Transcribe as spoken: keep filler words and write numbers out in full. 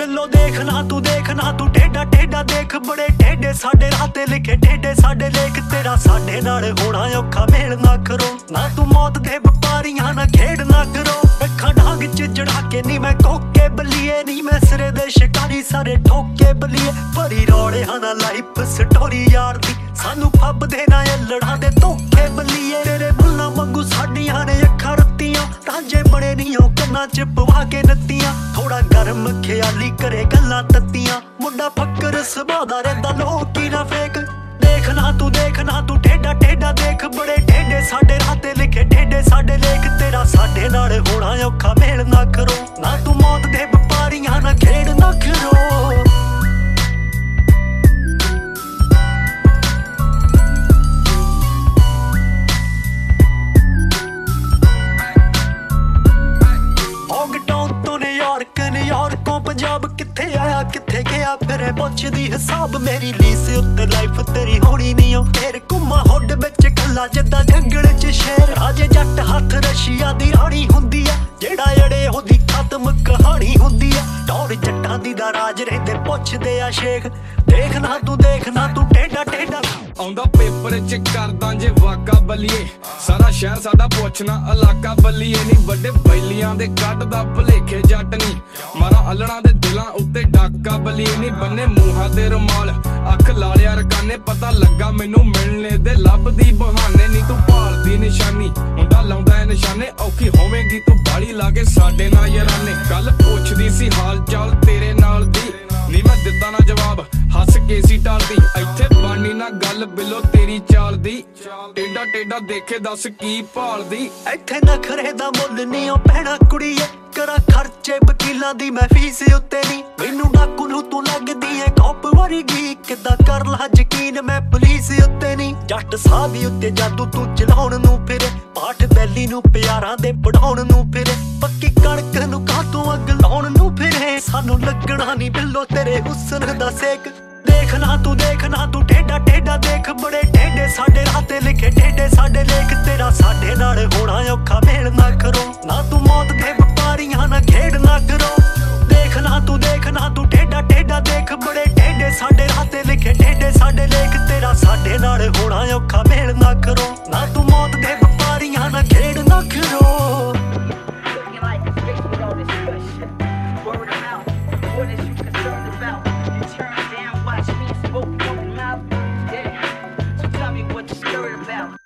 बिल्लो देखना तू देखना तू टेढ़ा टेढ़ा देख बड़े टेढ़े साडे राह ते लिखे टेढ़े साडे लेख तेरा साडे नाल होना औखा मेल ना करो ना तू मौत दे व्यापारियां ना खेड़ ना करो रखा डांग च जड़ा के नी मैं कोके बलिए नी मैं सिरे दे शिकारी सारे ठोके बलिए भरी रौड़े हाना लाइफ स्टोरी यार दी सानू फब दे ना लड़ा दे धोखे बलिए तेरे बुल्ला वांगू साडियां ने अखां रत्तियां रांझे बड़े नी ओ कन्ना च पवा के नत्तियां थोड़ा गर्म ख्याली करे गल्लां तत्तियां मुंडा फक्कर सुभाऽ दा रहिंदा लोकी ना फेक देखना तू देखना तू टेढ़ा टेढ़ा देख बड़े टेढ़े साडे राह ते लिखे टेढ़े साडे लेख तेरा साडे नाल होना औखा मेल ना करो ना तू मौत दे व्यापारियां ना खेड़ ना करो। पंजाब किथे आया किथे गया फिर पुछदी हिसाब मेरी लीस उत्ते लाइफ तेरी होनी नहीं ओ फिर घुमा हुड विच कल्ला जिद्दां जंगल च शेर राजे जट हथ रशिया दी राणी हुंदी आ जेड़ा अड़े ओदी खत्म कहानी हुंदी आ टौर जट्टां दी दा राज रहिंदे पुछदे आ शेख देखना तू देखना तू टेढ़ा टेढ़ा आउंदा पेपर च करदा जे वाका बलिए सारा शहर साडा पुछना इलाका बलिए नी बड़े बैलियां दे कढदा भलेखे जट नी मारा अलड़ा दे दिलां उत्ते डाका बलिए नी बन्ने मूहां ते रुमाल अख लालिया रकाने पता लगा मैनू मिलने दे लभदी बहाने नी तू भालदी निशानी मुंडा लाउंदा है निशाने औखी होवेगी तू बाड़ी लागे साडे नाल याराने गल पुछदी सी हाल चाल तेरे नाल दी नी मैं दित्ता ना जवाब हस के सी टालदी इत्थे बानी ना गल बिलो तेरी चाल दी टेढ़ा टेढ़ा देखे दस की भालदी इत्थे नखरे दा मुੱਲ नी ओ पैणा कुड़ीए करा खर्चे वकीलां दी मैं फीस उत्ते नी मैनू डाकू नू तू लगदी है कॉप वरगी किद्दां कर ला यकीन मैं पुलिस उत्ते नी जट साहब उत्ते जादू तू चलाउण नू फिरे पाठ बैली नू प्यारां दे पढ़ाउण नू फिरे पक्की कणक नू कातों अग लाउण नू फिरे सानू लगना नी बिल्लो तेरे हुस्न दा सेक देखना तू देखना तू टेढ़ा टेढ़ा देख बड़े टेढ़े साडे राह ते लिखे टेढ़े साडे लेख तेरा साडे नाल होना औखा मेल ना करो ना तू मौत दे व्यापारियां ना खेड़ ना करो देखना तू देखना तू टेढ़ा टेढ़ा देख बड़े टेढ़े साडे राह ते लिखे टेढ़े साडे लेख तेरा साडे नाल होना औखा मेल ना करो ना तू मौत दे व्यापारियां ना खेड़ ना करो। Tell me what you're scared about.